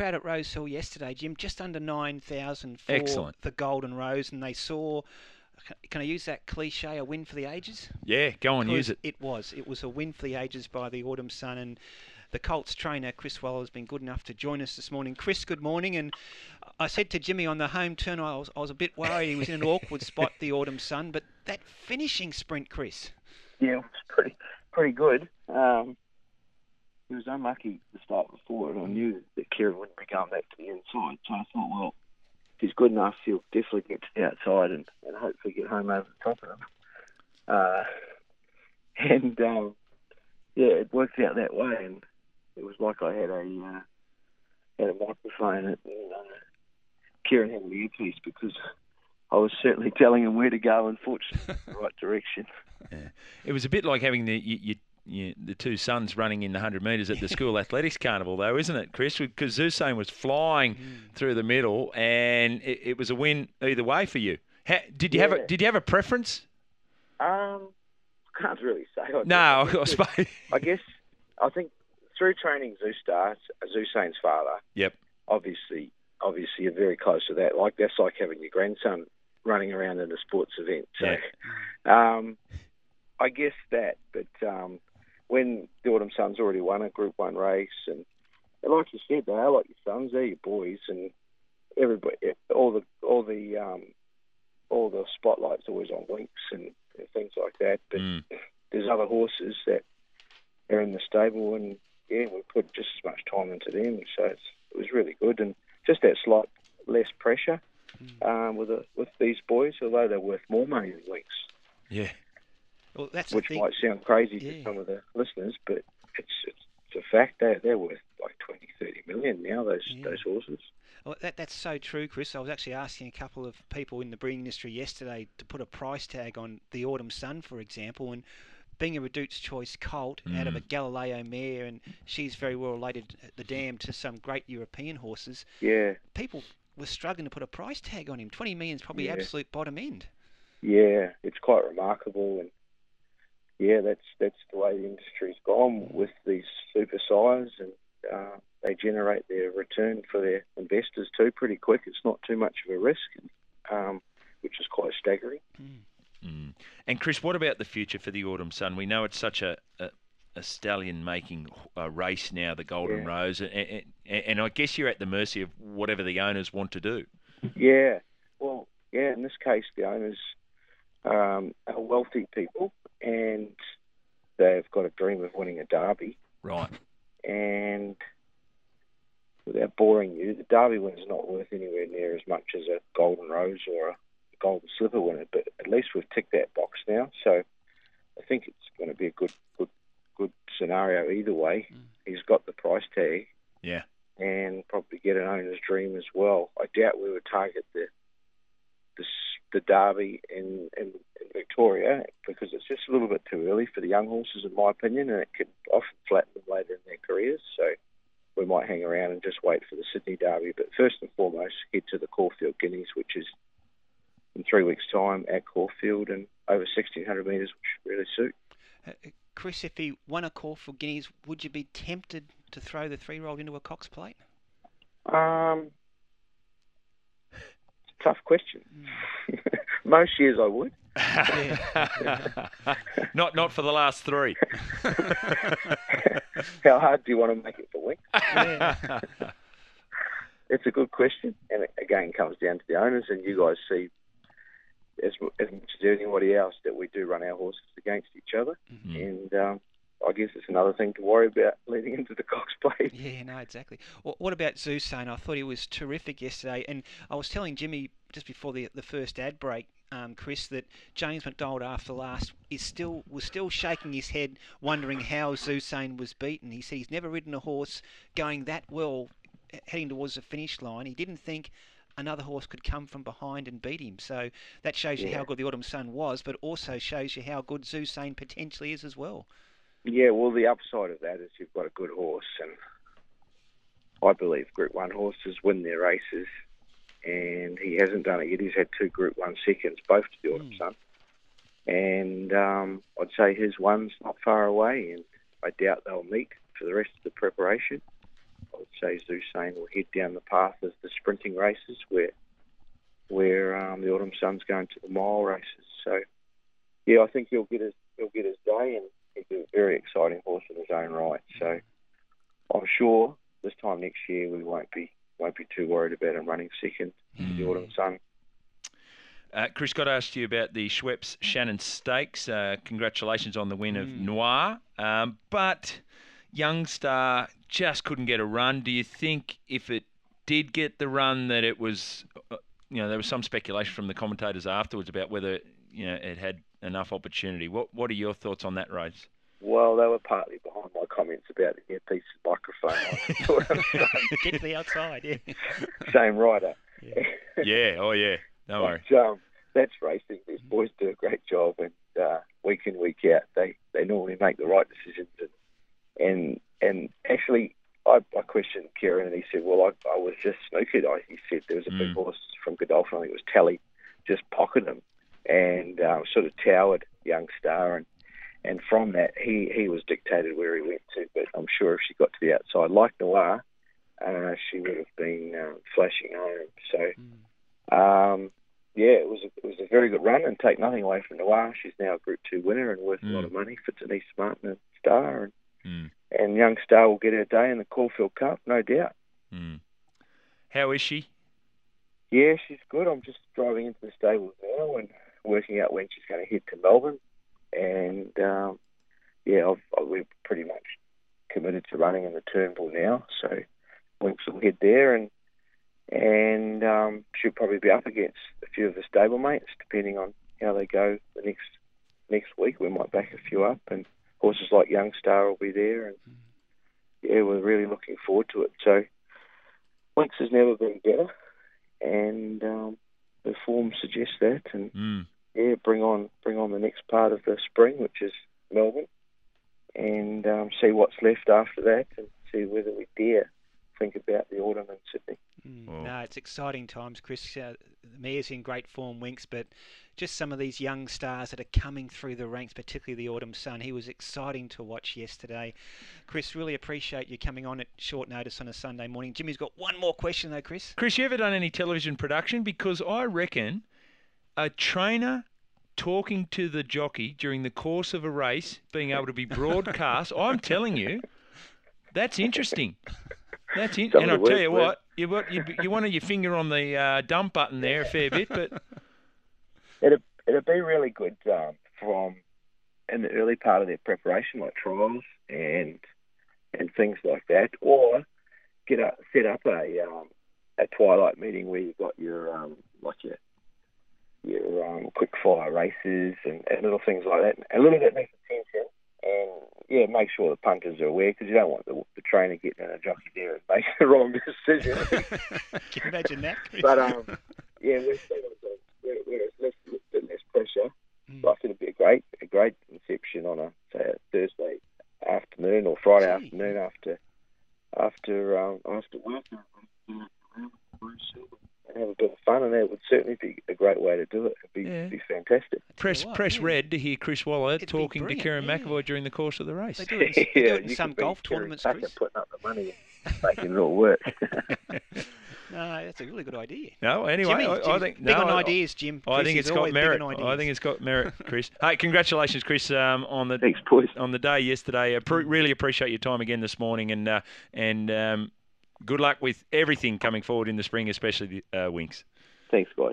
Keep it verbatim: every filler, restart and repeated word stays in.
crowd at Rosehill yesterday, Jim, just under nine thousand for Excellent. the Golden Rose, and they saw, can I use that cliche, a win for the ages? Yeah, go on, use it. It was. It was a win for the ages by the Autumn Sun, and the Colts trainer, Chris Waller, has been good enough to join us this morning. Chris, good morning. And I said to Jimmy on the home turn, I was, I was a bit worried he was in an awkward spot, the Autumn Sun, but that finishing sprint, Chris. Yeah, it was pretty pretty good. Um, he was unlucky to start before, and I knew that Kieran wouldn't be going back to the inside, so I thought, well, if he's good enough, he'll definitely get to the outside and, and hopefully get home over the top of him. Uh, and, um, yeah, it worked out that way, and it was like I had a uh, had a microphone and uh, Kieran had an earpiece because I was certainly telling him where to go and fortunately in the right direction. Yeah. It was a bit like having the you, you, you, the two sons running in the one hundred metres at the school athletics carnival, though, isn't it, Chris? Because Zusain was flying mm. through the middle, and it, it was a win either way for you. How, did you yeah. have a Did you have a preference? Um, I can't really say. I no, I, I, suppose. I guess I think through training Zustar, Zusain's father. Yep. Obviously, obviously, you're very close to that. Like that's like having your grandson running around in a sports event. So, yeah. um, I guess that. But um, when the Autumn Sun's already won a Group One race, and, and like you said, they are like your sons, they're your boys, and everybody, all the all the um, all the spotlight's always on Winks and, and things like that. But mm. there's other horses that are in the stable, and yeah, we put just as much time into them. So it's, it was really good, and just that slight less pressure mm. um, with a, with these boys, although they're worth more money than Winks. Yeah. Well, that's which might sound crazy yeah. to some of the listeners, but it's it's, it's a fact. They're, they're worth like twenty, thirty million now, those yeah. those horses. Well, that that's so true, Chris. I was actually asking a couple of people in the breeding industry yesterday to put a price tag on the Autumn Sun, for example, and being a Reduced Choice colt mm. out of a Galileo mare, and she's very well related at the dam to some great European horses. Yeah. People were struggling to put a price tag on him. twenty million is probably yeah. absolute bottom end. Yeah, it's quite remarkable, and yeah, that's that's the way the industry's gone with these super sires, and uh, they generate their return for their investors too pretty quick. It's not too much of a risk, um, which is quite staggering. Mm. Mm. And Chris, what about the future for the Autumn Sun? We know it's such a, a, a stallion-making uh, race now, the Golden yeah. Rose, and, and, and I guess you're at the mercy of whatever the owners want to do. Yeah, well, yeah, in this case, the owners um, are wealthy people, and they've got a dream of winning a Derby. Right. And without boring you, the Derby win's not worth anywhere near as much as a Golden Rose or a Golden Slipper winner, but at least we've ticked that box now. So I think it's going to be a good, good, good scenario either way. Mm. He's got the price tag, yeah, and probably get an owner's dream as well. I doubt we would target the the, the Derby in, in, in Victoria because it's just a little bit too early for the young horses, in my opinion, and it could often flatten them later in their careers. So we might hang around and just wait for the Sydney Derby. But first and foremost, head to the Caulfield Guineas, which is in three weeks' time at Caulfield, and over sixteen hundred metres, which really suit. Uh, Chris, if he won a Caulfield Guineas, would you be tempted to throw the three-year-old into a Cox Plate? Um, it's a tough question. Mm. Most years I would. not not for the last three. How hard do you want to make it for Winks? Yeah. It's a good question, and it again comes down to the owners, and you guys see as, as much as anybody else that we do run our horses against each other, mm-hmm. and um, I guess it's another thing to worry about leading into the Cox Plate. Yeah, no, exactly. Well, what about Zusain? I thought he was terrific yesterday, and I was telling Jimmy just before the the first ad break, um, Chris, that James McDonald after last is still was still shaking his head, wondering how Zusain was beaten. He said he's never ridden a horse going that well, heading towards the finish line. He didn't think another horse could come from behind and beat him. So that shows you yeah. how good the Autumn Sun was, but also shows you how good Zusain potentially is as well. Yeah, well, the upside of that is you've got a good horse, and I believe Group One horses win their races, and he hasn't done it yet. He's had two Group One seconds, both to the Autumn mm. Sun, and um, I'd say his one's not far away, and I doubt they'll meet for the rest of the preparation. would say Zusane will head down the path of the sprinting races, where where um, the Autumn Sun's going to the mile races. So, yeah, I think he'll get his he'll get his day, and he's a very exciting horse in his own right. So, I'm sure this time next year we won't be won't be too worried about him running second to the Autumn Sun. Uh, Chris, got to ask you about the Schweppes Shannon Stakes. Uh, congratulations on the win of Noir. Um, but Young Star just couldn't get a run. Do you think if it did get the run that it was, uh, you know, there was some speculation from the commentators afterwards about whether, you know, it had enough opportunity. What What are your thoughts on that race? Well, they were partly behind my comments about the earpiece microphone. Get to the outside, yeah. Same rider. Yeah. Yeah, oh yeah. Don't worry. But, um, that's racing. These boys do a great job, and uh, week in, week out, they, they normally make the right decisions. And and, and actually, I, I questioned Kieran, and he said, well, I, I was just snookered. I, he said there was a big Mm. horse from Godolphin, I think it was Tally, just pocketed him and um, sort of towered Young Star. And, and from that, he, he was dictated where he went to. But I'm sure if she got to the outside, like Noir, uh, she would have been um, flashing home. So... Mm. Um, yeah, it was a, it was a very good run, and take nothing away from Noir. She's now a Group Two winner and worth Mm. a lot of money for Denise Martin and Star, and, Mm. and Young Star will get her day in the Caulfield Cup, no doubt. Mm. How is she? Yeah, she's good. I'm just driving into the stables now and working out when she's going to head to Melbourne, and um, yeah, I've, I, we're pretty much committed to running in the Turnbull now, so Winks will head there, and and um, she'll probably be up against a few of the stablemates, depending on how they go the next next week. We might back a few up, and horses like Young Star will be there, and yeah, we're really looking forward to it. So Winks has never been better, and um, the form suggests that, and Mm. yeah, bring on bring on the next part of the spring, which is Melbourne, and um, see what's left after that, and see whether we dare think about the autumn in Sydney. Mm, Well- no, it's exciting times, Chris. Uh, the mare's in great form, Winks, but just some of these young stars that are coming through the ranks, particularly the Autumn Sun. He was exciting to watch yesterday. Chris, really appreciate you coming on at short notice on a Sunday morning. Jimmy's got one more question though, Chris. Chris, you ever done any television production? Because I reckon a trainer talking to the jockey during the course of a race, being able to be broadcast, I'm telling you, that's interesting. That's in, Some and of I'll the tell worst you words. what, you want you, you wanted your finger on the uh, dump button there a fair bit, but It'd, it'd be really good um, from in the early part of their preparation, like trials and and things like that, or get a, set up a um, a twilight meeting where you've got your um, like your your um, quick fire races and, and little things like that, a little bit makes attention, and yeah, make sure the punters are aware, because you don't want the, the trainer getting in a jockey there and making the wrong decision. Can you imagine that, Chris? But um, yeah, we're seeing where, where it's less, a bit less pressure. Mm. Like it'd be a great, a great inception on a say a Thursday afternoon or Friday Gee. afternoon after, after um, after work, and have a bit of fun. And that would certainly be a great way to do it. It'd be, Yeah. be fantastic. press what, press yeah. red to hear Chris Waller It'd be talking to brilliant, Kieran yeah. McAvoy during the course of the race. They do it in, they do it in you some could be golf Kerry tournaments, Tucker Chris. putting up the money and making it all work. No, that's a really good idea. No, anyway, Jimmy, I, I Jimmy's think big no, on I- ideas, Jim. I Chris think is it's got always big merit. on I ideas. think it's got merit, Chris. Hey, congratulations, Chris, um, on the Thanks, boys. on the day yesterday. I pre- really appreciate your time again this morning, and uh, and um, good luck with everything coming forward in the spring, especially the uh, Winks. Thanks, guys.